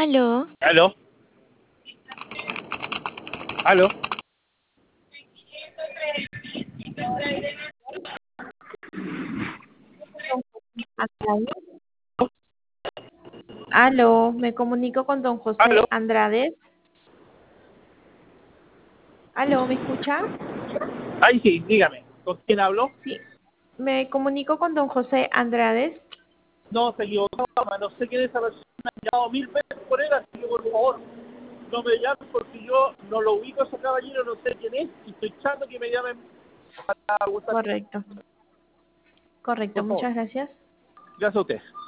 Aló. ¿Aló? ¿Aló? Aló, me comunico con don ¿Aló? José Andrades. Aló, ¿me escucha? Ay, sí, dígame. ¿Con quién hablo? Sí, me comunico con don José Andrades. No, se equivocó, mamá. No sé quién es esa persona. Me han llamado 1000 veces por él, así que por favor, no me llamen porque yo no lo ubico a ese caballero, no sé quién es y estoy echando que me llamen para preguntar. Correcto, Por favor. muchas gracias. Gracias a usted.